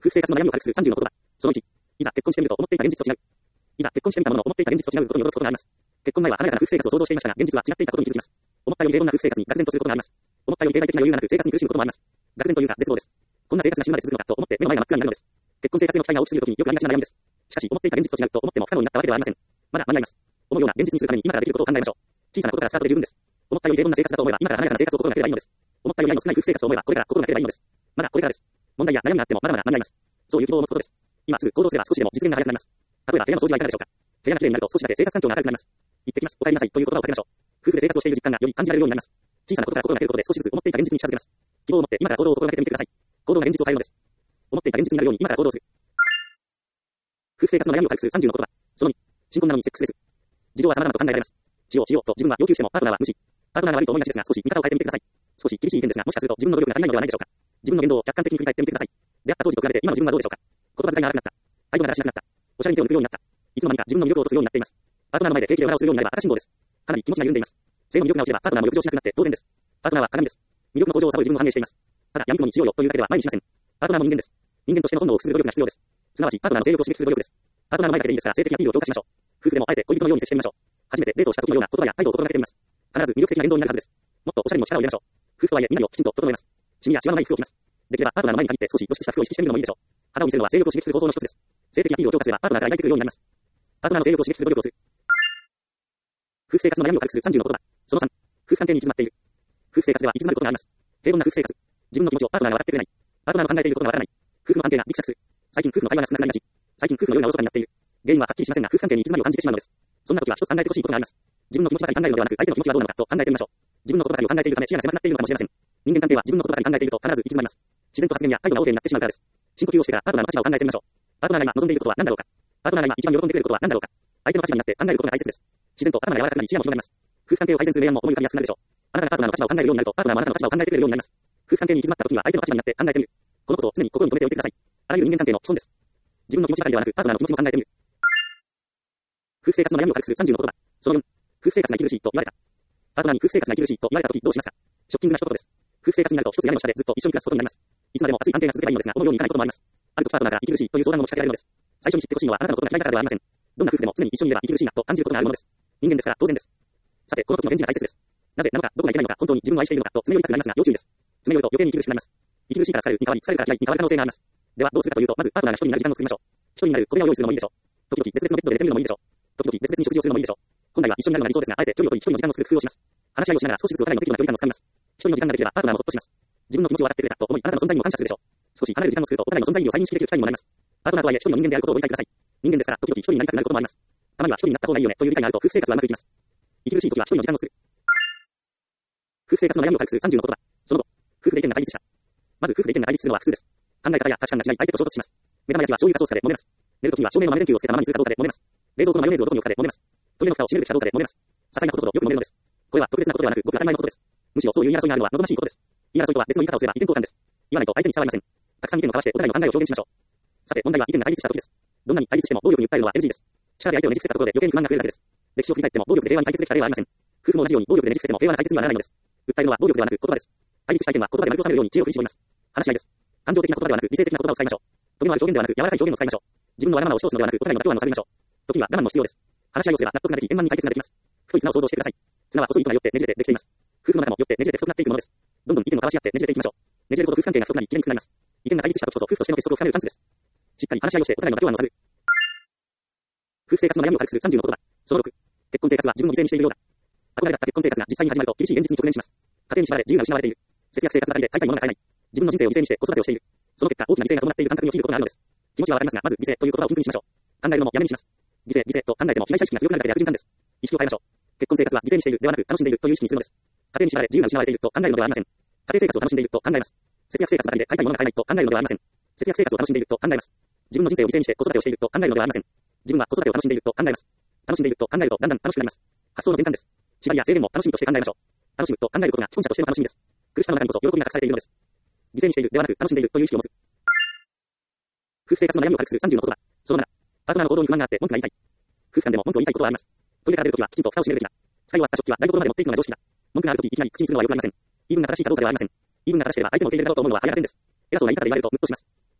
夫婦生活の悩みを軽くする30の言葉。その1。いざ結婚してみると思っていた現実と違う。いざ結婚してみたものの思っていた現実と違うことに驚くことがあります。結婚前は華やかな夫婦生活を想像していましたが、現実は違っていたことに気づきます。思ったより平凡な夫婦生活に愕然とすることがあります。思ったより経済的な余裕がなく生活に苦しむこともあります。愕然というか絶望です。こんな生活が死ぬまで続くのかと思って目の前が真っ暗になるのです。結婚生活への期待が大きすぎるときによくありがちな悩みです。しかし思っていた現実と違うと思っても不可能になったわけではありません。まだ間に合います。思うような現実にするために今からできることを考えましょう。小さなことからスタートで十分です。思ったより平凡な生活だと思えば今から華やかな生活を心がければいいのです。思ったより愛の少ない夫婦生活を思えばこれから心がければいいのです。まだこれからです。問題や悩みがあってもまだまだ間に合います。そういう希望を持つことです。今すぐ行動すれば少しでも実現が早くなります。例えば部屋の掃除はいかがでしょうか。部屋がきれいになると少しだけ生活環境が明るくなります。行ってきます。お帰りなさいという言葉をかけましょう。夫婦で生活をしている実感がより感じられるようになります。小さなことから心がけることで少しずつ思っていた現実に近づけます。希望を持って今から行動を心がけてみてください。行動が現実を変えるのです。思っていた現実になるように今から行動する。夫婦生活の悩みを軽くする30の言葉。その2。新婚なのにセックスレス。事情は様々と考えられます。しようと自分は要求してもパートナーは無視。パートナーが悪いと思いがちですが少し見方を変えてみてください。少し厳しい意見ですがもしかすると自分の努力が足りないのではないでしょうか。自分の言動を客観的に振り返ってみてください。出会った当時と比べて今の自分はどうでしょうか。言葉遣いが荒くなった。態度がだらしなくなった。おしゃれに手を抜くようになった。いつの間にか自分の魅力を落とすようになっています。パートナーの前で平気で笑をするようになれば赤信号です。かなり気持ちが緩んでいます。性の魅力が落ちればパートナーも欲情しなくなって当然です。パートナーは鏡です。魅力の向上を探る自分を反映しています。ただ闇雲にしようよというだけでは前にしません。パートナーも人間です。人間としての本能をくすぐる努力が必要です。すなわちパートナーの性欲を刺激する努力です。パートナーの前だけでいいですから性的なアピールを強化しましょう。夫婦でもあえて恋人のように接してみましょう。初めてデートをした時のような言葉や態度を心がけてみます。必ず魅力的な言動になるはずです。もっとおしゃれにも力を入れましょう。夫婦とはいえ身なりをきちんと整えます。シミやシワのない服を着ます。できればパートナーの前に限って少し露出した服を意識してみるのもいいでしょう。肌を見せるのは性欲を刺激する方法の一つです。性的アピールを強化すればパートナーが抱いてくるようになります。パートナーの性欲を刺激する努力をする。夫婦生活の悩みを軽くする30の言葉。その3。夫婦関係に行き詰まっている。夫婦生活では行き詰まることがあります。平凡な夫婦生活。自分の気持ちをパートナーが分かってくれない。パートナーの考えていることがわからない。夫婦の関係がギクシャクする。最近夫婦の会話が少なくなりがち。最近夫婦の夜がおろそかになっている。原因ははっきりしませんが夫婦関係に行き詰まりを感じてしまうのです。そんな時は一つ考えてほしいことがあります。自分の気持ちばかり考えるのではなく相手の気持ちはどうなのかと考えてみましょう。自分のことばかりを考えているため視野が狭くなっているのかもしれません。人間関係は自分のことばかり考えていると必ず行き詰まります。自然と発言や態度が横手になってしまうからです。深呼吸をしてからパートナーの立場を考えてみましょう。パートナーが今望んでいることは何だろうか。パートナーが今一番喜んでくれることは何だろうか。相手の立場になって考えることが大切です。自然とパートナーが柔らかくなり視野も広がります。夫婦関係を改善する明暗も思い浮かびやすくなるでしょう。あなたがパートナーの立場を考えるようになるとパートナーもあなたの立場を考えてくれるようになります。夫婦関係に行き詰まった時は相手の立場になって考えてみる。このことを常に心に留めておいてください。あらゆる人間関係の基本です。自分の気持ちばかりではなくパートナーの気持ちも考えてみる。夫婦生活の悩みを軽くする30の言葉。その4。夫婦生活が息苦しいと言われた。パートナーに夫婦生活が息苦しいと言われた時どうしますか。ショッキングな一言です。夫婦生活になると一つ屋根の下でずっと一緒に暮らすことになります。いつまでも熱い関係が続けばいいのですが、このようにいかないこともあります。ある時パートナーが息苦しいという相談を持ちかけられるのです。最初に知ってほしいのはあなたのことが嫌いだからではありません。どんな夫婦でも常に一緒にいれば息苦しいなと感じることがあるものです。人間ですから当然です。さて、この時の返事が大切です。なぜなのか、どこがいけないのか、本当に自分を愛しているのかと詰め寄りたくなりますが、要注意です。詰め寄ると余計に息苦しくなります。息苦しいから去るに変わり、去るから嫌いに変わる可能性があります。ではどうするかというと、まずパートナーが一人になる時間を作りましょう。一人になる小部屋を用意するのもいいでしょう。時々別々のベッドで寝てみるのもいいでしょう。時々別々に食事をするのもいいでしょう。本来は一緒になるのが理想ですが、あえて距離を取り一人の時間を作る工夫をします。話し合いをしながら少しずつお互いの適度な距離感をつかみます。一人の時間ができればパートナーもほっとします。自分の気持ちを分かってくれたと思い、あなたの存在にも感謝するでしょう。少し離れる時間を作るとお互いの存在意義を再認識できる機会にもなります。パートナーとはいえ一人の人間であることをご理解ください。人間ですから時々一人になりたくなることもあります。たまには一人になった方がいいよねという理解があると夫婦生活はうまくいきます。息苦しい時は一人の時間を作る。夫婦生活の悩みを軽くする30の言葉。その後、夫婦で意見が対立した。まず夫婦で意見が対立するのは普通です。考え方や価値観が違い相手と衝突します。目玉焼きは醤油かソースかで揉めます。寝るときは照明の豆電球をつけたままにするかどうかで揉めます。冷蔵庫のマヨネーズをどこに置くかで揉めます。トイレの蓋を閉めるべきかどうかで揉めます。些細なことほどよく揉めるのです。これは特別なことではなくごく当たり前のことです。むしろそういう言い争いがあるのは望ましいことです。言い争いとは別の言い方をすれば意見交換です。言わないと相手に伝わりません。たくさん意見を交わしてお互いの考えを表現しましょう。さて問題は意見が対立した時です。どんなに対立しても暴力に訴えるのは NG です。力で相手をねじ伏せたところで余計に不満が増えるだけです。歴史を振り返っても暴力で平和に対決できた例はありません。夫婦も同じように暴力でねじ伏せても平和な対決にはならないのです。訴えるのは暴力ではなく言葉です。対立した意見は言葉で巻き収めるように知恵を振り絞ります。話し合いです。感情的な言葉ではなく理性的な言葉を使いましょう。時のある表現ではなく柔らかい表現を使いましょう。自分のわがままを押し通すのではなくお互いの妥協案を探りましょう。時には我慢も必要です。話し合いをすれば納得ができ円満に解決ができます。太い綱を想像してください。綱は細い糸がよってねじれてできています。夫婦の中もよってねじれて太くなっていくものです。どんどん意見を交わし合ってねじれていきましょう。ねじれるほど夫婦関係が太くなり、きれにくくなります。意見が対立した時こそ夫婦としての結束を深めるチャンスです。しっかり話し合いをしてお互いの妥協案を探る。夫婦生活の悩みを軽くする30の言葉。その6。結婚生活は自分を犠牲にしているようだ。憧れだった結婚生活が実際に始まると厳しい現実に直面します。家庭に縛られ自由が失われている。節約生活ばかりで買いたいものが買えない。自分の人生を犠牲にして子育てをしている。その結果大きな犠牲が伴っている感覚に陥ることがあるのです。気持ちはわかりますが、まず犠牲という言葉をピンクにしましょう。考えるのもやめにします。犠牲と考えても被害者意識が強くなるだけで悪循環です。意識を変えましょう。結婚生活は犠牲にしているではなく楽しんでいるという意識にするのです。家庭に縛られ自由が失われていると考えるのではありません。家庭生活を楽しんでいると考えます。節約生活ばかりで買いたいものが買えないと考えるのではありません。節約生活を楽しんでいると考えます。自分の人生を犠牲にして子育てをしていると考えるのではありません。自分は子育てを楽しんでいると考えます。楽しんでいると考えるとだんだん楽しくなります。発想の転換です。縛りや制限も楽しみとして考えましょう。楽しむと考えることが既婚者としての楽しみです。苦しさの中にこそ喜びが隠されているのです。犠牲にしているではなく楽しんでいるという意識を持つ。夫婦生活の悩みを軽くする30の言葉。その7。パートナーの行動に不満があって文句が言いたい。夫婦間でも文句を言いたいことはあります。トイレから出るときはきちんと蓋を閉めるべきだ。使い終わった食器は台所まで持っていくのが常識だ。文句があるときいきなり口にするのは良くありません。言い分が正しいかどうかではありません。言い分が正しければ相手も受け入れられたと思うのは早い点です。偉そうな言い方で言われるとムッとします。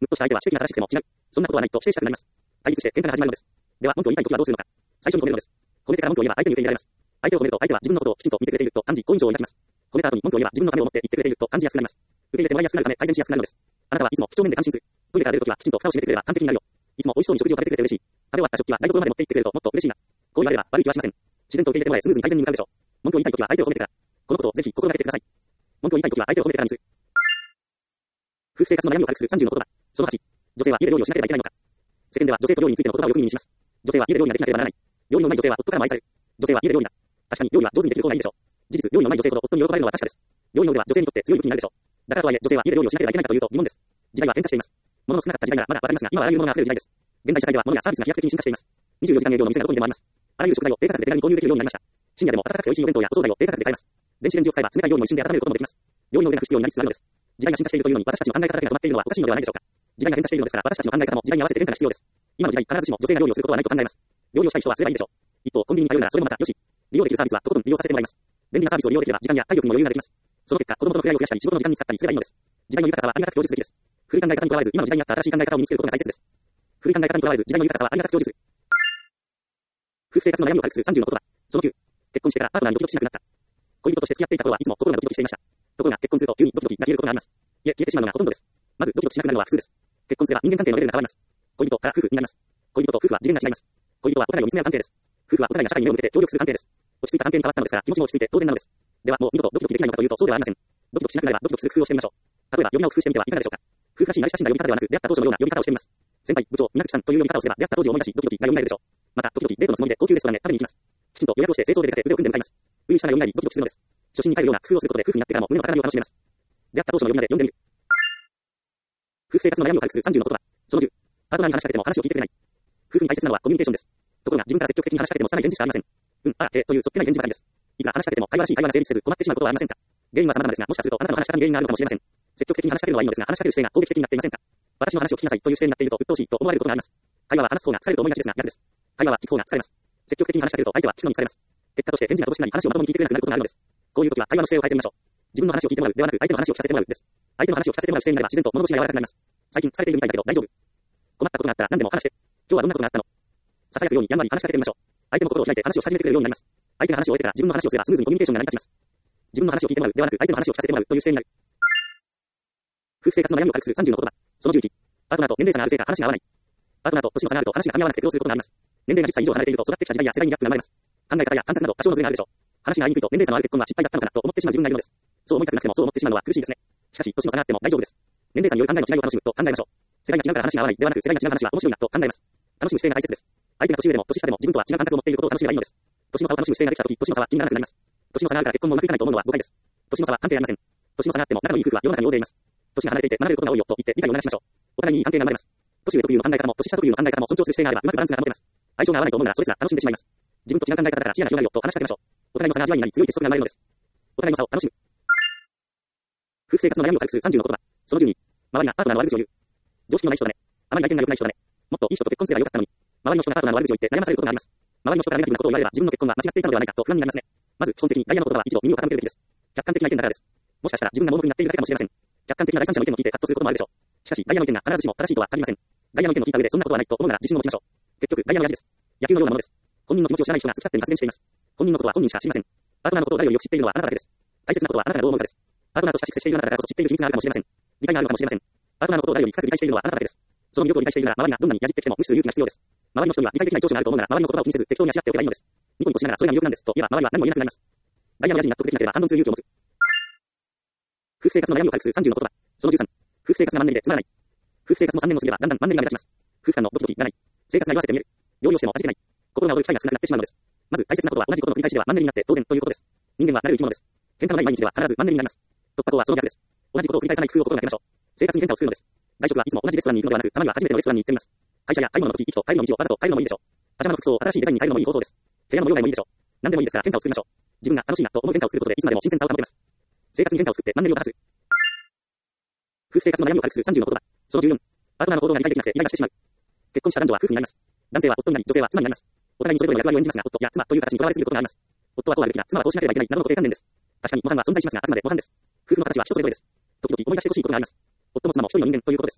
むっとした相手は知的な正しくても違う。そんなことはないと否定したくなります。対立して喧嘩が始まるのです。では、文句を言いたいときはどうするのか。最初に褒めるのです。褒めてから文句を言えば相手に受け入れられます。相手を褒めると相手は自分のことをきちんと見てくれていると感じ、好印象を抱きます。褒めた後に文句を言えば自分のためを思って言ってくれていると感じやすくなります。受け入れてもらいやすくなるため改善しやすくなるのです。あなたはいつも几帳面で感心する。トイレから出るときはきちんと蓋を閉めてくれれば完璧になるよ。いつも美味しそうに食事を食べてくれて嬉しい。食べ終わった食器は台所まで持って行ってくれるともっと嬉しいな。こう言われれば悪い気はしません。自然と受け入れてもらえスムーズに改善に向かうでしょう。文句を言いたいときは相手を褒めてから。このことをぜひ心がけてください。文句を言いたいときは相手を褒めてからにする。夫婦生活の悩みを軽くする30の言葉。その8。女性は家で料理をしなければいけないのか。世間では女性と料理についての言葉をよく耳にします。女性は家で料理ができなければならない。料理の上手い女性は夫からも愛される。女性は家で料理だ。確かに料理は上手にできる方がいいでしょう。事実、料理の上手い女性ほど夫に喜ばれるのは確かです。料理の腕は女性にとって強い武器になるでしょう。だからとはいえ女性は家で料理をしなければいけないかというと疑問です。時代は変化しています。物の少なかった時代ならまだわかりますが、今はあらゆるものが溢れる時代です。現代社会では物やサービスが飛躍的に進化しています。24時間営業の店がどこにでもあります。あらゆる食材を低価格で手軽に購入できるようになりました。深夜でも温かくて美味しいお弁当やお惣菜を低価格で買えます。電子レンジを使えば冷たい料理も一瞬で温めることもできます。料理の腕が不必要になりつつあるのです。時代が進化しているというのに私たちの考え方だけが止まっているのはおかしいのではないでしょうか。時代が変化しているのですから私たちの考え方も時代に合わせて変化が必要です。今の時代必ずしも女性が料理をすることはないと考えます。料理をしたい人はすればいいでしょう。一方、コンビニに通うならそれもまたよし。利用できるサービスはとことん利用させてもらいます。便利なサービスを利用できれば時間や体力にも余裕ができます。その結果、子供との触れ合いを増やしたり仕事の時間に使ったりすればいいのです。時代の豊かさはありがたく享受すべきです。古い考え方にとらわれず今の時代に合った新しい考え方を身につけることが大切です。古い考え方にとらわれず時代の豊かさはありがたく享受する。夫婦生活の悩みを軽くする30の言葉。その9。結婚してからパートナーにドキドキしなくなった。恋人として付き合っていた頃はいつも心がドキドキしていました。ところが結婚すると急にドキドキが消えることがあります。いえ、消えてしまうのがほとんどです。まずドキドキしなくなるのは普通です。結婚すれば人間関係のレベルが変わります。恋人から夫婦になります。恋人と夫婦は次元が違います。恋人はお互いを見つめ合う関係です。夫婦はお互いが社会に目を向けて協力する関係です。落ち着いた関係に変わったのですから気持ちも落ち着いて当然なのです。ではもう二度とドキドキできないのかというとそうではありません。ドキドキしなくなればドキドキする工夫をしてみましょう。例えば呼び名を工夫してみてはいかがでしょうか。夫婦らしい慣れ親しんだ呼び方ではなく出会った当初のような呼び方をしてみます。先輩、部長、稲口さんという呼び方をすれば出会った当時を思い出しドキドキが蘇るでしょう。また時々デートのつもりで高級レストランへ食べに行きます。きちんと予約をして清掃で出かけ腕を組んで向かいます。初々しさが蘇りドキドキするのです。初心に帰るような工夫をすることで夫婦になってからも胸の高鳴りを楽しめます。出会った当初の呼び名で呼んでみる。夫婦生活の悩みを軽くする30の言葉。その10。パートナーに話しかけても話を聞いてくれない。夫婦に大切なのはコミュニケーションです。ところが自分から積極的に話しかけてもさらに返事しかありません。というそっけない返事ばかりです。いくら話しかけても会話らしい会話が成立せず困ってしまうことはありませんか。原因は様々ですが、もしかするとあなたの話し方に原因があるのかもしれません。積極的に話しかけるのはいいのですが、話しかける姿勢が攻撃的になっていませんか。私の話を聞きなさいという姿勢になっていると鬱陶しいと思われることがあります。会話は話す方が疲れると思いがちですが逆です。会話は聞く方が疲れます。積極的に話しかけると相手は聞くのに疲れます。結果として返事が乏しくなり話をまともに聞いてくれなくなることがあるのです。こういう時は会話の姿勢を変えてみましょう。自分の話を聞いてもらうではなく相手の話を聞かせてもらうです。相手の話を聞かせてもらう姿勢になれば自然と物腰が柔らかくなります。最近疲れているみたいだけど大丈夫。困ったことがあったら何でも話して。今日はどんなことがあったの。ささやくようにやんわり話しかけてみましょう。相手の心を開いて話をし始めてくれるようになります。相手が話を終えてから自分の話をすればスムーズにコミュニケーションが成り立ちます。自分の話を聞いてもらうではなく相手の話を聞かせてもらうという姿勢になる。夫婦生活の悩みを軽くする30の言葉。その11。パートナーと年齢差があるせいか話が合わない。パートナーと年の差があると話が噛み合わなくて苦労することがあります。年齢が10歳以上離れていると育ってきた時代や世代にギャップが生まれます。考え方や感覚など多少のズレがあるでしょう。話が合いにくいと年齢差のある結婚は失敗だったのかなと思ってしまう自分がいるのです。そう思いたくなくてもそう思ってしまうのは苦しいですね。しかし年の差があっても大丈夫です。年齢差による考えの違いを楽しむと考えましょう。世代が違うから話が合わないではなく世代が違う話は面白いなと考えます。楽しむ姿勢が大切です。相手が年上でも年下でも自分とは違う感覚を持っていることを楽しめばいいのです。年の差を楽しむ姿勢ができたとき、年の差は気にならなくなります。年の差があるから結婚もうまくいかないと思うのは誤解です。年の差は関係ありません。年の差があっても仲のいい夫婦は世の中に大勢います。年が離れていて学べることが多いよと言って理解を促しましょう。お互いにいい関係が生まれます。年上特有の考え方も年下特有の考え方も尊重する姿勢があればうまくバランスが保てます。相性が合わないと思うならそれすら楽しんでしまいます。自分と違う考え方だから視野が広がるよと話しかけましょう。お互いの差が味わいになり強い結束が生まれるのです。お互いの差を楽しむ。夫婦生活の悩みを軽くする30の言葉。その12。周りがパートナーの悪口を言う。常識のない人だね。あまり内見が良くない人だね。もっといい人と結婚すればよかったのに。周りの人がパートナーの悪口を言って悩まされることがあります。周りの人からネガティブなことを言われれば自分の結婚は間違っていたのではないかと不安になりますね。まず基本的に外野の言葉は一度耳を傾けるべきです。客観的な意見だからです。もしかしたら自分が盲目になっているだけかもしれません。客観的な第三者の意見を聞いて葛藤することもあるでしょう。しかし外野の意見が必ずしも正しいとは限りません。外野の意見を聞いた上でそんなことはないと思うなら自信を持ちましょう。結局外野のやじです。野球のようなものです。本人の気持ちを知らない人が好き勝手に発言しています。本人のことは本人しか知りません。パートナーのことを誰よりよく知っているのはあなただけです。大切なことはあなたがどう思うかです。パートナーと親しく接しているあなただからこそ知っている秘密があるかもしれません。理解があるかもしれません。パートナーのことを誰より深く理解しているのはあなただけです。その魅力を理解しているなら周りがどんなにやじってきても無視する勇気が必要です。周りの人には理解できない長所があると思うなら周りの言葉を気にせず適当にあしらっておけばいいのです。ニコニコしながらそれが魅力なんですと言えば周りは何も言えなくなります。外野のやじに納得できなければ反論する勇気を持つ。夫婦生活の悩みを軽くする30の言葉。その13。夫婦生活がマンネリでつまらない。夫婦生活も3年も過ぎればだんだんマンネリが目立ちます。夫婦間のドキドキがない。生活が言わせて見える。料理をしても味気ない。心が躍る機会が少なくなってしまうのです。まず大切なことは同じことの繰り返しではマンネリになって当然ということです。人間は慣れる生き物です。変化のない毎日では必ずマンネリになります。突破口はその逆です。同じことを繰り返さない工夫を心がけましょう。生活に変化を作るのです。外食はいつも同じレストランに行くのではなく、たまには初めてのレストランに行ってみます。会社や買い物の時、行きと帰りの道をわざと変えるのもいいでしょう。パジャマの服装を新しいデザインに変えるのもいい方法です。部屋の模様替えもいいでしょう。何でもいいですから変化を作りましょう。自分が楽しいなと思う変化を作ることでいつまでも新鮮さを保てます。生活に変化を作ってマンネリを正す。夫婦生活の悩みを軽くする30の言葉。その14。パートナーの行動が理解できなくてイライラしてしまう。結婚した男女は夫婦になります。男性は夫になり、女性は妻になります。お互いにそれぞれ役割を演じますが、夫や妻という形にとらわれすぎることがあります。夫はこうあるべきだ、妻はこうしなければいけないなどの固定観念です。確かに模範は存在しますが、あくまで模範です。夫婦の形は人それぞれです。時々思い出してほしいことがあります。夫も妻も一人の人間ということです。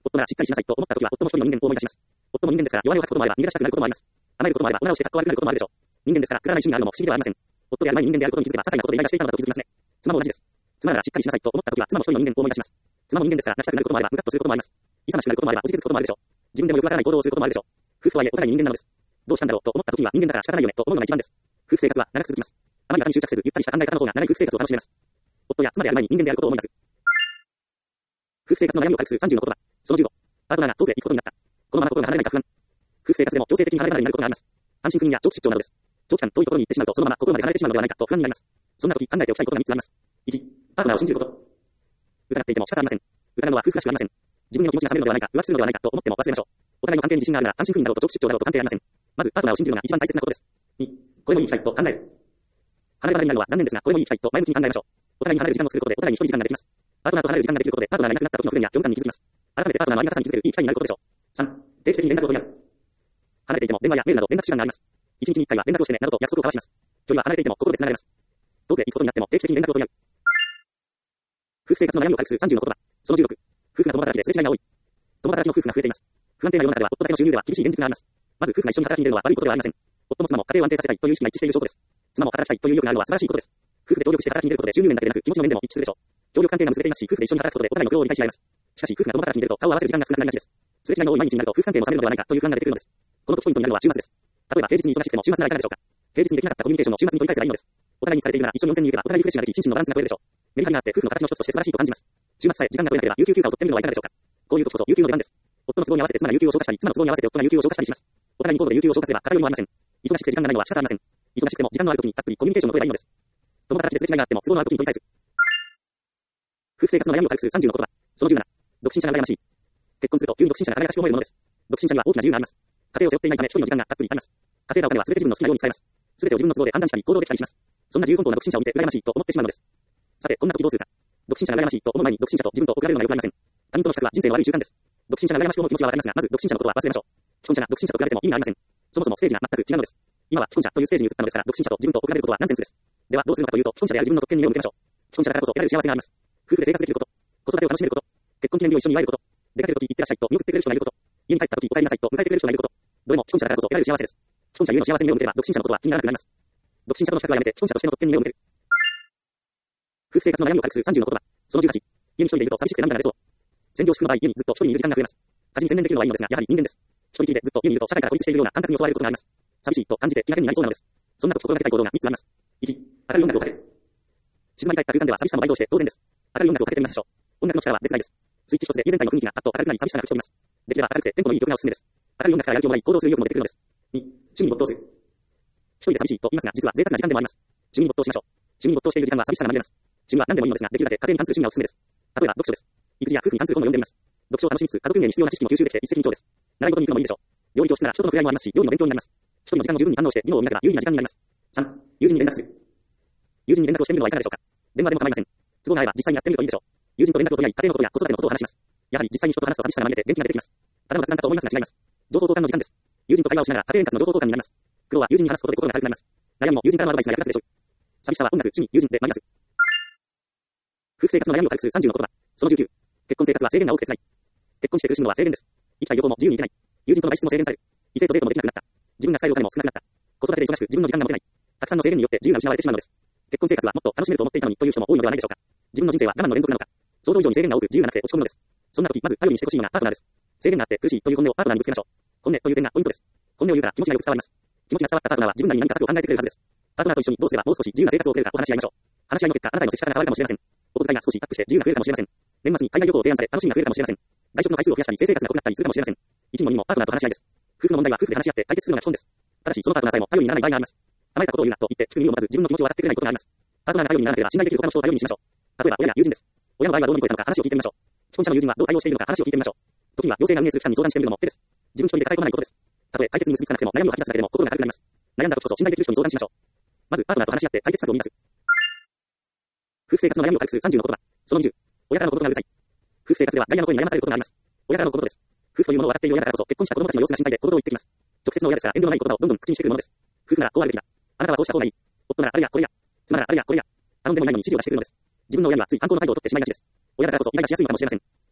夫ならしっかりしなさいと思ったときは、夫も一人の人間を思い出します。夫も人間ですから、弱いを吐くこともあれば、逃げ出したくなることもあります。甘えることもあれば、女をして格好悪くなることもあるでしょう。人間ですから、くだらない趣味があるのも不思議ではありません。夫である前に人間であることに気づけば、些細なことでイライラしていたのだと気づきますね。妻も同じです。妻ならしっかりしなさいと思ったときは、妻も一人の人間を思い出します。妻も人間ですから、泣きたくなることもあれば、ムカッとすることもあります。勇ましくなることもあれば、おじけつくこともあるでしょう。自分でもよくわからない行動をすることもあるでしょう。夫婦とはいえ、お互い人間なのです。どうしたんだろうと思ったときには、人間だから仕方ないよねと思うのが一番です。夫婦生活は長く続きます。あまり後に執着せず、ゆったりした考え方の方が長い夫婦生活を楽しめます。夫や妻である前に人間であることを思い出す。夫婦生活の悩みを解く30の言葉。その15。パートナーが遠くへ行くことになった。このまま心が離れないか不安。夫婦生活でも強制的に離れ離れになることがあります。単身赴任や長期出張などです。長期間遠いところに行ってしまうと、そのまま心まで離れてしまうのではないかと不安になります。そんな時考えておきたいことが3つあります。1、パートナーを信じること。疑っていても仕方ありません。疑うのは夫婦らしくありません。自分への気持ちが冷めるのではないか、浮気するのではないかと思っても忘れましょう。お互いの関係に自信があるなら単身赴任だろうと長期出張だろうと関係ありません。まずパートナーを信じるのが一番大切なことです。2、これもいい機会と考える。離れ離れになるのは残念ですが、これもいい機会と前向きに考えましょう。お互いに離れる時間を作ることで、お互いに一人時間ができます。パートナーと離れる時間ができることで、パートナーがいなくなった時の不便や虚無感に気づきます。改めてパートナーのありがたさに気づけるいい機会になることでしょう。3、定期的に連絡を取り合う。離れていても電話やメールなど連絡手段があります。1日に1回は連絡をしてねなどと約束を交わします。距離は離れていても心で繋がれます。遠くへ行くことになっても定期的に連絡を取り合う。夫婦生活の悩みを解く30の言葉。その16。夫婦が共働きですれ違いが多い。共働きの夫婦が増えています。不安定な世の中では夫だけの収入では厳しい現実があります。まず夫婦が一緒に働きに出るのは悪いことではありません。夫も妻も家庭を安定させたいという意識が一致している証拠です。妻も働きたいという意欲があるのは素晴らしいことです。夫婦で協力して働きに出ることで収入面だけでなく気持ちの面でも一致するでしょう。協力関係が結べていますし、夫婦で一緒に働くことでお互いの苦労を理解し合えます。しかし夫婦が共働きに出ると顔を合わせる時間が少なくなりがちです。すれ違いの多い毎日になると夫婦関係も冷めるのではないかという不安が出てくるのです。この時ポイントになるのは週末です。例えば平日に忙しくても週末ならいかがでしょうか。平日にできなかったコミュニケーションも週末に取り返せばいいのです。お互いにされているなら一緒に温泉に行けばお互いリフレッシュができ、心身のバランスが取れるでしょう。メリハリがあって夫婦の形の一つとして素晴らしいと感じます。週末さえ時間が取れなければ有給休暇を取ってみるのはいかがでしょうか。こういう時こそ有給の出番です。夫の都合に合わせて妻が有給を消化したり、妻の都合に合わせて夫が有給を消化したりします。お互いに交互で有給を消化すれば偏りもありません。忙しくて時間がないのは仕方ありません。忙しくても時間のある時にたっぷりコミュニケーションを取ればいいのです。共働きですれ違いがあっても都合のある時に取り返す。夫婦生活の悩みを解く30の言葉。その17。独身者が羨ましい。結婚すると急に独身者が輝かしく思えるものです。独身者には大きな自由があります。家庭を背負っていないため一人の時間がたっぷりあります。稼いだお金は全て自分の好きなように使えます。全てを自分の都合で判断したり行動できたりします。そんな自由奔放な独身者を見て羨ましいと思ってしまうのです。さて、こんな時どうするか。独身者が羨ましいと思う前に独身者と自分と比べるのがよくありません。他人との比較は人生の悪い習慣です。独身者が羨ましく思う気持ちはわかりますが、まず独身者のことは忘れましょう。既婚者が独身者と比べても意味がありません。そもそもステージが全く違うのです。今は既婚者というステージに移ったのですから、独身者と自分と比べることはナンセンスです。ではどうするのかというと、既婚者である自分の特権に目を向けましょう。既婚者だからこそ得られる幸せがあります。夫婦で生活できること、子育てを楽しめること、結婚記念日を一緒に祝えること、出かけるとき行ってらっしゃいと見送ってくれる人がいること、家に帰ったときお帰りなさいと迎えてくれる人がいること、どれも既婚者だからこそ得られる幸せです。既婚者ゆえの幸せに目を向ければ独身者のことは気にならなくなります。独身者との比較はやめて既婚者としての特権に目を向ける。夫婦生活の悩みを解く30の言葉。その18。家に一人でいると寂しくて涙が出そう。専業主婦の場合、家にずっと一人にいる時間が増えます。家事に専念できるのはいいのですが、やはり人間です。一人きりでずっと家にいると社会から孤立しているような感覚に襲われることがあります。寂しいと感じて気楽になりそうなのです。そんな時心がけたい行動が3つあります。1、明るい音楽をかける。静まり返った空間では寂しさも倍増して当然です。明るい音楽をかけてみましょう。音楽の力は絶大です。スイッチ一つで家全体の雰囲気がパッと明るくなり寂しさが吹き飛びます。できれば明るくてテンポのいい曲がおすすめです。明るい音楽からやる気をもらい行動する意欲も出てくるのです。2、趣味に没頭する。一人で寂しいと言いますが、実は贅沢な時間でもあります。趣味に没頭しましょう。趣味に没頭している時間は寂しさが紛れます。趣味は何でもいいのですが、できるだけ家庭に関する趣味がおすすめです。例えば読書です。育児や夫婦に関する本を読んでみます。読書を楽しみつつ、家族運営に必要な知識も吸収できて一石二鳥です。習い事に行くのもいいでしょう。料理教室なら人との触れ合いもありますし、料理の勉強になります。一人の時間を十分に堪能して、技能を見ながら有意義な時間になります。3、友人に連絡する。友人に連絡をしてみるのはいかがでしょうか。電話でも構いません。都合が合えば実際にやってみるといいでしょう。友人と連絡を取り合い、家庭のことや子育てのことを話します。やはり実際に人と話すと寂しさが紛れて元気が出てきます。ただの雑談だと思いますが違います。情報交換の時間です。友人と会話をしながら家庭円滑の情報交換になります。苦労は友人に話すことで心が軽くなります。悩みも友人からのアドバイスが役立つでしょう。寂しさは音楽、趣味、友人でマイナス。夫婦生活の悩みを解く30の言葉。その19。結婚生活は制限が多くて辛い。結婚して苦しむのは制限です。生きたい旅行も自由に行けない。友人との外出も制限される。異性とデートもできなくなった。自分が使えるお金も少なくなった。子育てで忙しく自分の時間が持てない。たくさんの制限によって自由が失われてしまうのです。結婚生活はもっと楽しめると思っていたのにという人も多いのではないでしょうか。自分の人生は我慢の連続なのか。想像以上に制限が多く自由がなくて落ち込むのです。そんな時まず頼りにしてほしいのがパートナーです。制限があって苦しいという本音をパートナーにぶつけましょう。本音という点がポイントです。本音を言うから気持ちがよく伝わります。気持ちが伝わったパートナーは自分なりに何か策を考えてくれるはずです。パートナーと一緒にどうすればもう少し自由な生活を送れるかお話し合いましょう。話し合いの結果、あなたの接し方が変わるかもしれません。お小遣いが少しアップして自由が増えるかもしれません。年末に海外旅行を提案され楽しみが増えるかもしれません。外食の回数を増やしたり性生活が濃くなったりするかもしれません。一にも二にもパートナーと話し合いです。夫婦の問題は夫婦で話し合って解決するのが基本です。ただしそのパートナーさえも頼りにならない場合があります。甘えたことを言うなと言って聞く耳を持たず自分の気持ちを分かってくれないことがあります。パートナーが頼りにならなければ信頼できる他の人を頼りにしましょう。例えば親や友人です。親の場合はどう乗り越えたのか話を聞いてみましょう。既婚者の友人はどう対応しているのか話を聞いてみましょう。時には行政が運営する機関に相談してみるのも手です。自分一人で抱え込まないことです。たとえ解決に結びつかなくても悩みを吐き出すだけでも心が軽くなります。悩んだ時こそ信頼できる人に相談しましょう。まずパートナーと話し合って解決策を見出す。夫婦生活の悩みを解く30の言葉。その20。親からのことがうるさい。夫婦生活では外野の声に悩まされることがあります。親からのことです。夫婦というものを分かっている親だからこそ結婚した子供たちの様子が心配で小言を言ってきます。直接の親ですから遠慮のない言葉をどんどん口にしてくるものです。夫婦ならこうあるべきだ。あなたはこうした方がいい。夫ならあれやこれや。妻ならあれやこれや。頼んでもいないのに指示を出してくるのです。自分の親にはつい反抗の態度を取ってしまいがちです。親だからこそイライラしやすいのかもしれません。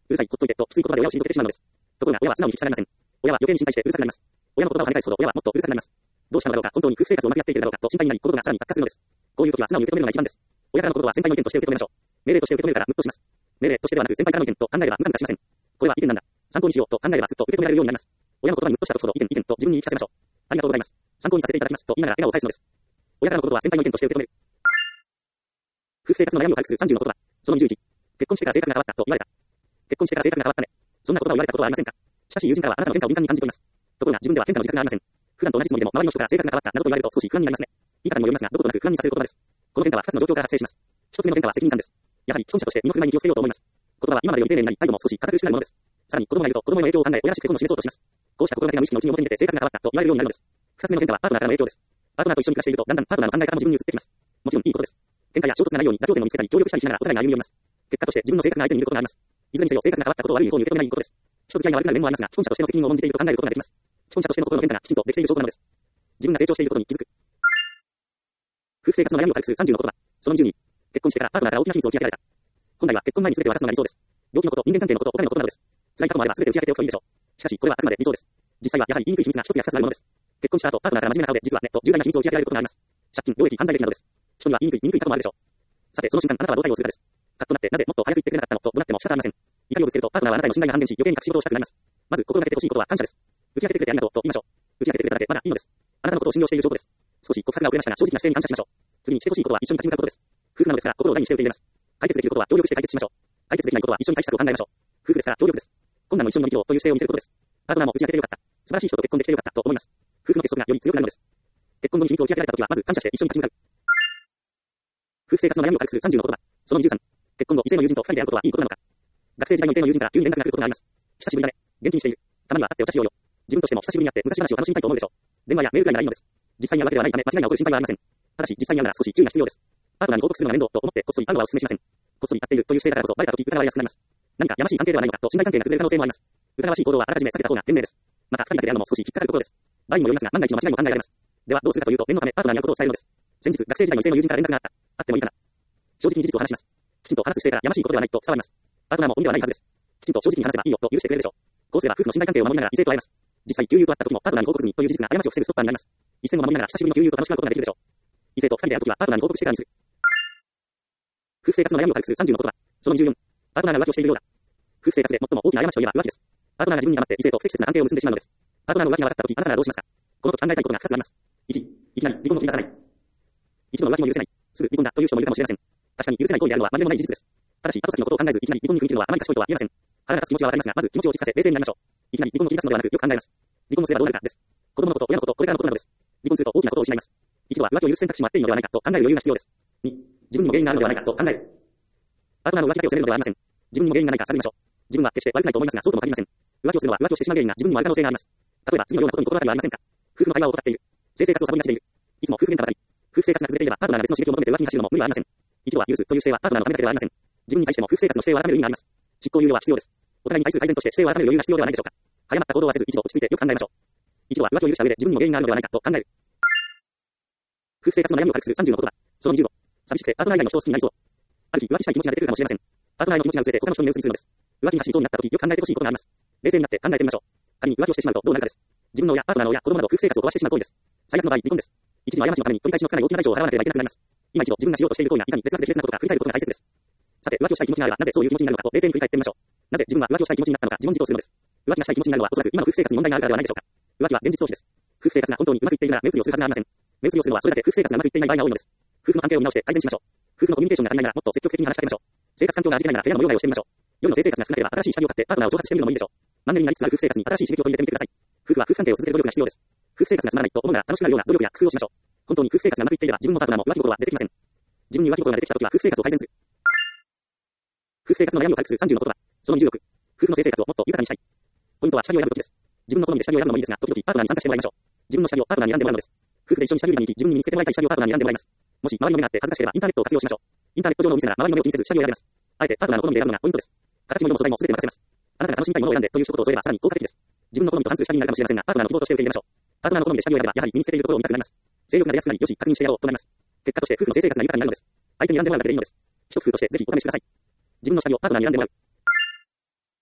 るさい、ほっといて、と、きつい言葉で親を退けてしまうのです。ところが、親は素直に聞きなりません。親は余計に心配してうるさくなります。親の言葉を跳ね返すほど、親はもっとうるさくなります。どうしたのだろうか、本当に夫婦生活をうまくやっていけるだろうか、と心配になり、心がさらに悪化するのです。こういう時は素直に受け止めるのが一番です。親からの言葉は先輩の意見として受け止めましょう。命令として受け止めるからムッとします。命令としてではなく先輩からの意見と考えればムカムカしません。これは意見なんだ。参考にしようと考えればすっと受け止められるようになります。親の言葉にムッとした時ほど意見と自分に言い聞かせましょう。ありがとうございます。参考にさせていただきますと言いながら笑顔を返すのです。親からの言葉は先輩の意見として受け止める。夫婦生活の悩みを軽くする30の言葉。その21。結婚してから性格が変わったと言われた。結婚してから性格が変わったね。そんな言葉を言われたことはありませんか。しかし友人からはあなたの変化を敏感に感じています。ところが自分では変化の自覚がありません。普段と同じつもりでも周りの人から性格が変わったなどと言われると少し不安になりますね。言い方にもよりますが、どことなく不安にさせる言葉です。この変化は2つの状況から発生します。1つ目の変化は責任感です。やはり既婚者として身の振る舞いに気をつけようと思います。言葉は今までより丁寧になり、態度も少し堅苦しくなるものです。さらに子供がいると子供への影響を考え、親らしく結婚を示そうとします。こうした心がけが無意識のうちに表に出て性格が変わったと言われるようになるのです。2つ目の変化はパートナーからの影響です。パートナーと一緒に暮らしていると、だんだんパートナーの考え方も自分に移ってきます。もちろんいいことです。喧嘩や衝突がないように妥協点を見つけたり協力したりしながらお互いが歩み寄ります。結果として自分の性格が相手にいることがあります。いずれにせよ性格が変わったことを悪い方に受け止めないことです。人付き合いが悪くなる面もありますが、既婚者としての責任を重んじていると考えることができます。既婚者としての心の変化がきちんとできている証拠なのです。自分が成長していることに気づく。夫婦生活の悩みを軽くする30の言葉。その12。結婚してからパートナーから大きな秘密を打ち明けられた。本来は結婚前に全て渡すのが理想です。病気のこと、人間関係のこと、お金のことなどです。辛い過去もあれば全て打ち明けておくといいでしょう。しかし、これはあくまで理想です。実際はやはり言いにくい秘密が一つや二つあるものです。結婚した後、パートナーから真面目な顔で、実はね、と重大な秘密を打ち明けられることがあります。借金、領域、犯罪歴などです。人には言いにくい過去もあるでしょう。さて、その瞬間、あなたはどう対応するかです。カッとなって、なぜもっと早く言ってくれなかったのと怒鳴っても仕方ありません。怒りをぶつけると、パートナーはあなたへの信頼が半減し、余計に隠し事をしたくなります。まず、心がけてほしいことは感謝です。打ち明けてくれてありがとうと言いましょう。打ち明けてくれただけまだいいのです。あなたのことを信用している証拠です。少し告白が遅れましたが、正直な姿勢に感謝しましょう。次にしてほしいことは一緒に立ち向かうことです。夫婦なのですから心を大にして受け入れます。解決できることは協力して解決しましょう。解決できないことは一緒に対策を考えましょう。夫婦ですから協力です。困難も一緒に乗り切ろうという姿勢を見せることです。パートナーも打ち明けてよかった。素晴らしい人と結婚できてよかったと思います。夫婦の結束がより強くなるのです。結婚後に秘密を打ち明けられたときはまず感謝して一緒に立ち向かう。夫婦生活の悩みを軽くする30の言葉。その23。結婚後異性の友人と二人で会うことはいいことなのか。学生時代の異性の友人から急に連絡が来ることがあります。久しぶりだね。元気にしている。たまには会ってお茶しようよ。自分としても久しぶりに会って昔話を楽しみたいと思うでしょう。電話やメールくらいならいいのです。実際に会うわけではないため間違いが起こる心配はありません。ただし実際に会うなら少し注意が必要です。パートナーに報告するのが面倒と思ってこっそり会うのはお勧めしません。こっそり会っているという姿勢だからこそバレた時疑われやすくなります。何かやましい関係ではないのかと信頼関係が崩れる可能性もあります。疑わしい行動はあらかじめ避けた方が賢明です。また二人だけで会うのも少し引っかかるところです。場合にもよりますが万が一の間違いも考えられます。ではどうするかというと念のためパートナーに会うことを伝えるのです。先日学生時代の異性の友人から連絡があった。会ってもいいかな。正直に事実を話します。きちんと話す姿勢からやましいことではないと伝わります。パートナーも鬼ではないはずです。きちんと正直に話せばいいよと許してくれるでしょう。こうすれば夫婦の信頼関係を守りながら異性と会えます。実際、旧友と会った時もパートナーに報告ずにという事実が過ちを防ぐストッパーになります。一線を守りながら久しぶりの旧友と楽しく会うことができるでしょう。異性と二人で会う時はパートナーに報告してからにする。夫婦生活の悩みを軽くする30の言葉。その24。パートナーが浮気をしているようだ。夫婦生活で最も大きな過ちといえば浮気です。パートナーが自分に余って異性と不適切な関係を結んでしまうのです。パートナーの浮気が分かった時、あなたならどうしますか。この時考えたいことが2つあります。1、いきなり離婚を切り出さない。一度の浮気も許せない。すぐ離婚だという人もいるかもしれません。確かに許せない行為であるのは何でもない事実です。ただし、後先のことを考えずいきなり離婚に踏み切るのはあまり賢いとは言えません。腹が立つ気持ちはわかりますが、まず気持ちを落ち着かせ冷静になりましょう。いきなり離婚を切り出すのではなくよく考えます。離婚をすればどうなるかです。子供のこと、親のこと、これからのことなどです。離婚すると大きなことを失います。一度は浮気を許す選択肢もあっていいのではないかと考える余裕が必要です。2、自分にも原因があるのではないかと考える。パートナーの浮気だけを責めるのではありません。自分にも原因がないか探りましょう。自分は決して悪くないと思いますが、そうとも限りません。浮気をするのは浮気をしてしまう原因が自分にもある可能性があります。例えば次のようなことに心当たりはありませんか。夫婦の会話を怠っている。性生活をサボりがちでいる。いつも夫婦喧嘩ばかり。夫婦生活が続いていればパートナーが別の刺激を求めて浮気に走るのも無理はありません。一度は許すという姿勢はパートナーのためだけではありません。自分に対しても夫婦生活の姿勢を改める意味があります。執行猶予は必要です。お互いに対する改善として姿勢を改める余裕が必要ではないでしょうか。早まった行動はせず一度落ち着いてよく考えましょう。一度は浮気を許した上で自分にも原因があるのではないかと考える。夫婦生活の悩みを軽くする30の言葉。その25。寂しくてパートナー以外の人を好きになりそう。ある日浮気したい気持ちが出てくるかもしれません。パートナーの気持ちが薄れて他の人に目移りするのです。浮気がしそうになった時よく考えてほしいことがあります。冷静になって考えてみましょう。仮に浮気をしてしまうとどうなるかです。自分の親、パートナーの親、子供など夫婦生活を壊してしまう行為です。最悪の場合、離婚です。一時の過ちのために取り返しのつかない大きな代償を払わなければいけなくなります。今一度自分がしようとしている行為がいかに劣悪で卑劣なことか振り返ることが大切です。さて、浮気をしたい気持ちがあればなぜそういう気持ちになるのかと冷静に振り返ってみましょう。なぜ自分は浮気をしたい気持ちになったのか自問自答するのです。浮気がしたい気持ちになるのはおそらく今の夫婦生活に問題があるからではないでしょうか。浮気は現実逃避です。夫婦生活が本当にうまくいっているなら目移りをするはずがありません。目移りをするのはそれだけ夫婦生活がうまくいっていない場合が多いのです。夫婦の関係を見直して改善しましょう。夫婦のコミュニケーションが足りないならもっと積極的に話しかけましょう。生活環境が味気ないなら部屋の模様替えをしてみましょう。夜の性生活が少なければ新しい下着を買ってパートナーを挑発してみるのもいいでしょう。マンネリになりつつある夫婦生活に新しい刺激を取り入れてみてください。夫婦は夫婦関係を続ける努力が必要です。夫婦生活がつまらないと思うなら楽しくなるような努力や工夫をしましょう。本当に夫婦生活がうまくいっていれば自分もパートナーも浮気心は出てきません。自分に浮気心が出てきた時は夫婦生活を改善する。夫婦生活の悩みを軽くする30の言葉。その26。夫婦の性生活をもっと豊かにしたい。ポイントは下着を選ぶ時です。自分の好みで下着を選ぶのもいいですが、時々パートナーに参加してもらいましょう。自分の下着をパートナーに選んでもらうのです。夫婦で一緒に下着売りに行き、自分に見つけてもらいたい下着をパートナーに選んでもらいます。もし周りの目があって恥ずかしければインターネットを活用しましょう。インターネット上のお店なら周りの目を気にせず下着を選べます。あえてパートナーの好みで選ぶのがポイントです。形も色も素材も全て任せます。あなたが楽しみたいものを選んでという一言を添えればさらに効果的です。自分の好みと反する下着になるかもしれませんが、パートナーの希望として受け入れましょう。パートナーの好みで下着を選べばやはり身につけているところを見たくなります。性欲が出やすくなり、よし確認してやろうとなります。結果として夫婦の性生活が豊かになるのです。相手に選んでもらうだけでいいのです。一工夫としてぜひお試しください。自分の下着をパートナーに選んでもらう。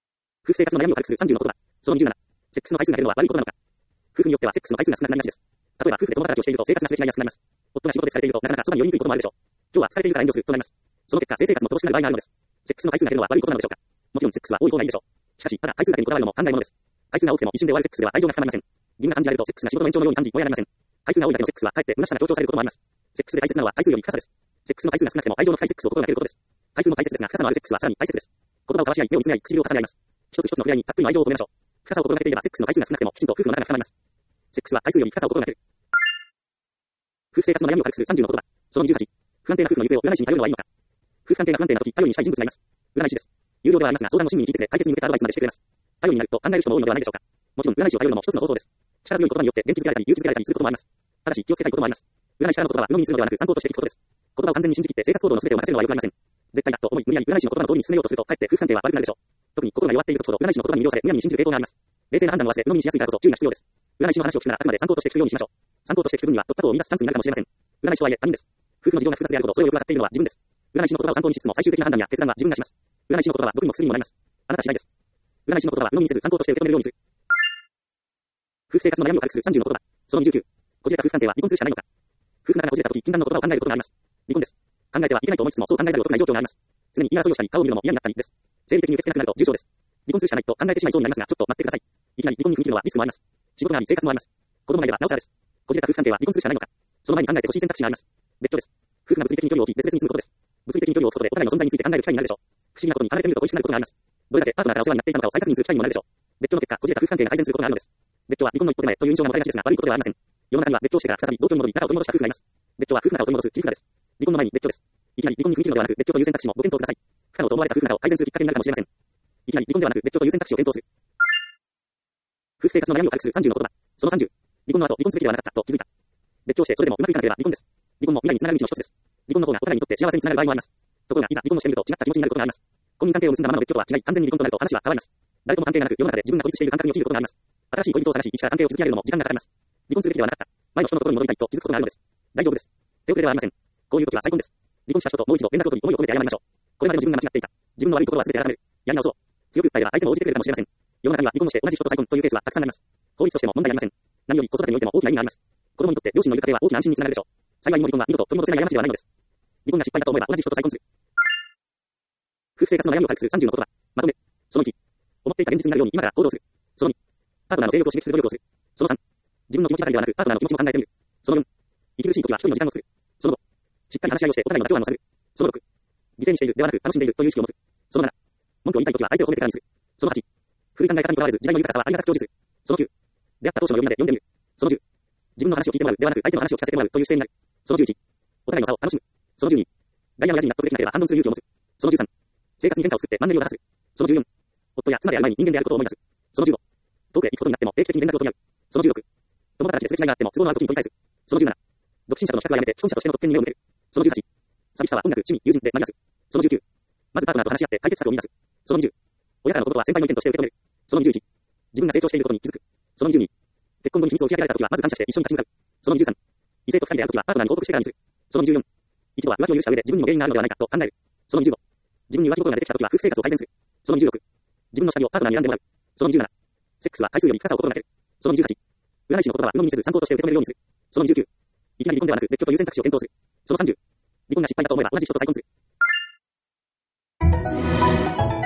夫婦生活の悩みを軽くする30の言葉。その27。セックスの回数が減るのは悪いことなのか。夫婦によってはセックスの回数が少なくなりがちです。例えば夫婦で共働きをしていると生活がすれ違いやすくなります。夫が仕事で疲れているとなかなかそばに寄りにくいこともあるでしょう。今日は疲れているから遠慮するとなります。その結果、性生活も乏しくなる場合があるのです。セックスの回数が減るのは悪いことなのでしょうか。もちろんセックスは多い方がいいでしょう。しかし、ただ回数だけにこだわるのも考えものです。回数が多くても一瞬で終わるセックスでは愛情が深まりません。義務が感じられるとセックスが仕事の延長のように感じ燃えられません。回数が多いだけのセックスはかえって虚しさが強調されることもあります。セックスで大切なのは回数より深さです。セックスの回数が少なくても愛情の深いセックスを心がけることです。回数も大切ですが深さのあるセックスはさらに大切です。言葉を交わし合い、目を見つめ合い、唇を重ね合います。一つ一つの触れ合いにたっぷりの愛情を込めましょう。深さを心がけていればセックスの回数が少なくてもきちんと夫婦の仲が深まります。セックスは回数より深さを心がける。夫婦生活の悩みを軽くする30の言葉。その28。不安定な夫婦の行方を占い師に頼るのはいいのか。夫婦関係が不安定な時、頼りにしたい人物がいます。占い師です。有料ではありますが、相談を親身に聞いてくれ、解決に向けたアドバイスまでしてくれます。頼りになると考える人も多いのではないでしょうか。もちろん、占い師を頼るのも一つの方法です。力強い言葉によって元気づけられたり、勇気づけられたりすることもあります。ただし、気をつけたいこともあります。占い師からの言葉は鵜呑みにするのではなく参考として聞くことです。言葉を完全に信じきって生活行動の全てを任せるのは良くありません。絶対だと思い、無理やり占い師の言葉の通りに進めようとすると、かえって夫婦関係は悪くなるでしょう。特に心が弱っている時ほど占い師の言葉に魅了され、むやみに信じる傾向があります。冷静な判断を忘れ、鵜呑みにしやすいからこそ注意が必要です。占い師の話を聞くならあくまで参考として聞くようにしましょう。参考として聞く分には突破口を生み出すチャンスになるかもしれません。占い師とはいえ他人です。夫婦の事情が複雑であるほどそれをよくわかっているのは自分です。占い師の言葉を参考にしつつも最終的な判断や決断は自分がします。占い師の言葉は毒にも薬にもなります。あなた次第です。占い師の言葉は鵜呑みにせず参考として受け止めるようにする。夫婦生活の悩みを軽くする30の言葉。その29。こじれた夫婦関係は離婚するしかないのか。夫婦仲がこじれた時、禁断の言葉を考えることがあります。離婚です。考えてはいけないと思いつつもそう考えざるを得ない状況があります。常に言い争いをしたり顔を見るのも嫌になったりです。生理的に受け付けなくなると重症です。離婚するしかないと考えてしまいそうになりますが、ちょっと待ってください。いきなり離婚に踏み切るのはリスクもあります。仕事があり生活もあります。子供がいればなおさらです。こじれた夫婦関係は離婚するしかないのか。その前に考えてほしい選択肢があります。ベッドです。夫婦が物理的に距離を置き別々に住むことです。物理的に距離を置くことでお互いの存在について考える機会になるでしょう。不思議なことに離れてみると恋しくなることがあります。どれだけパートナーからお世話になっていたのかを再確認する機会にもなるでしょう。別居の結果、こじれた夫婦関係が改善することがあるのです。別居は離婚の一歩手前という印象が持たれがちですが悪いことではありません。世の中には別居してから再び同居に戻り仲を取り戻した夫婦がいます。別居は夫婦仲を取り戻す切り札です。離婚の前に別居です。いきなり離婚に踏み切るのではなく別居という選択肢もご検討ください。不可能と思われた夫婦仲を改善するきっかけになるかもしれません。いきなり離婚ではなく別居という選択肢を検討する。夫婦生活の悩みを軽くする30の言葉。その30。離婚の後離婚すべきではなかったと気づいた。別居してそれでもうまくいかなければ離婚です。離婚も未来につながる道の一つです。離婚の方がお互いにとって幸せにつながる場合もあります。ところがいざ離婚をしてみると違った気持ちになることがあります。婚姻関係を結んだままの別居とは違い完全に離婚となると話は変わります。誰とも関係がなく世の中で自分が孤立している感覚に陥ることがあります。新しい恋人を探し一から関係を築き上げるのも時間がかかります。離婚するべきではなかった。前の人のところに戻りたいと気づくことがあるのです。大丈夫です。手遅れではありません。こういう時は再婚です。離婚した人ともう一度連絡を取り思いを込めて謝りましょう。これまでの自分が間違っていた。自分の悪いところは全て改める。やり直そう。強く訴えれば相手も応じてくれるかもしれません。世の中には離婚をして同じ人と再婚というケースはたくさんあります。法律としても問題ありません。何より子育てにおいても大きな意味があります。子供にとって両親のいる家庭は大きな安心につながるでしょう。幸いにも離婚は二度と取り戻せない過ちではないのです。離婚が失敗だと思えば同じ人と再婚する。夫婦生活の悩みを軽くする30の言葉。まとめ。その1。思っていた現実になるように今から行動する。その2。パートナーの性欲を刺激する努力をする。その3。自分の気持ちばかりではなくパートナーの気持ちも考えてみる。その4。息苦しい時は一人の時間を作る。その5。しっかり話し合いをしてお互いの妥協案を探る。その6。犠牲にしているではなく楽しんでいるという意識を持つ。その7。文句を言いたい時は相手を褒めてからにする。その8。古い考え方にとらわれず時代の豊かさはありがたく享受する。その9。出会った当初の呼び名で呼んでみる。その10。自分の話を聞いてもらうではなく相手の話を聞かせてもらうという姿勢になる。その11。お互いの差を楽しむ。その12。ダイヤのやじに納得できなければ反論する勇気を持つ。その13。生活に変化を作ってマンネリを出す。その14。夫や妻である前に人間であることを思い出す。その15。遠くへ行くことになっても定期的に連絡を取り合う。その16。共働きですれ違いがあっても都合の合う時に取り返す。その17。独身者との比較はやめて既婚者としての特権に目を向ける。その18。寂しさは音楽、趣味、友人でマイナス。その19。まずパートナーと話し合って解決策を見出す。その20。親からのことは先輩の意見として受け止める。その21。自分が成長していることに気づく。その22。結婚後に秘密を打ち明けられた時はまず感謝して一緒に立ち向かう。その23。異性と二人である時はパートナーに報告してからにする。その24。一度は浮気を許した上で自分にも原因があるのではないかと考える。その25。自分に浮気心が出てきた時は夫婦生活を改善する。その26。自分の下着をパートナーに選んでもらう。その27。セックスは回数より深さを心がける。その28。占い師の言葉は鵜呑みにせず参考として受け止めるようにする。その29。いきなり離婚ではなく別居という選択肢を検討する。その30。離婚が失敗だと思えば同じ人と再婚する。